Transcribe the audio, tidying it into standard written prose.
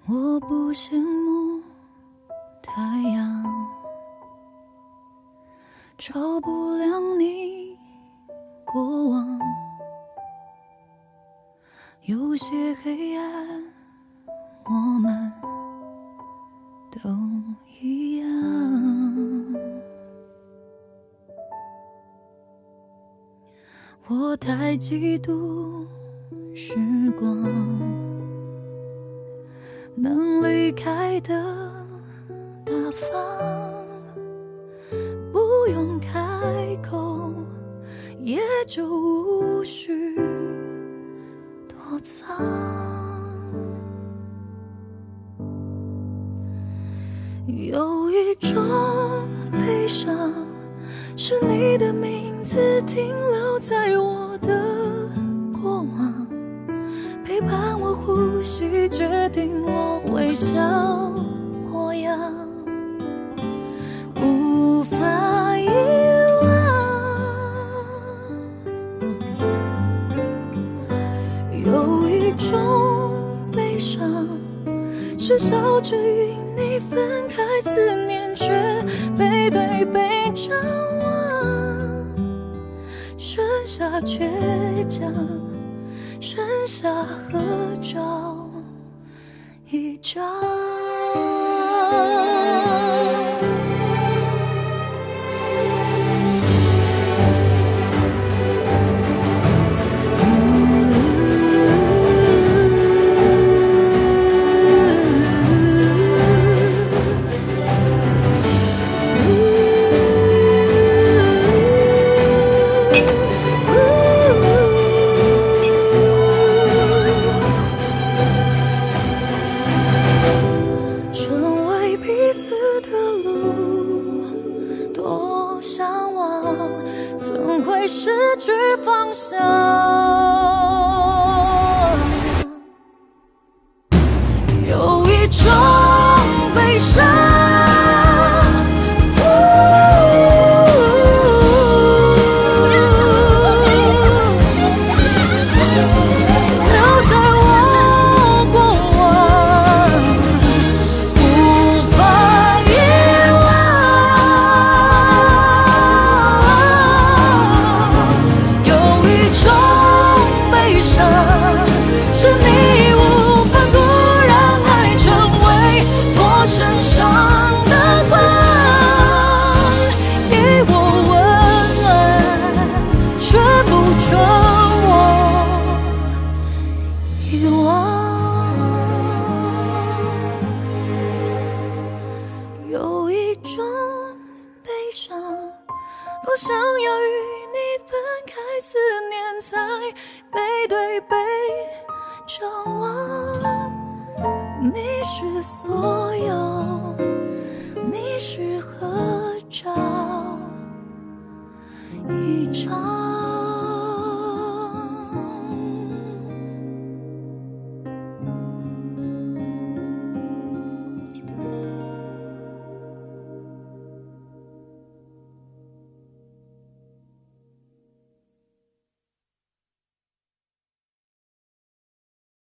我不羡慕太阳，照不亮你过往。有些黑暗，我们都一样。我太嫉妒时光，能离开的大方，不用开口，也就无需躲藏。有一种悲伤，是你的名字停留在我的过往，陪伴我呼吸，决定我微笑模样，无法遗忘。有一种悲伤，是笑着与你分开，思念却背对背张望，剩下倔强，剩下合照一张。怎会失去方向？有一种悲伤，留在我过往，无法遗忘。有一种悲伤，是你无法固让爱成为我身上的光，给我温暖，却不准我遗忘。有一种悲伤，不想要与你分开，思念在背对背张望。你是所有，你是合照一张。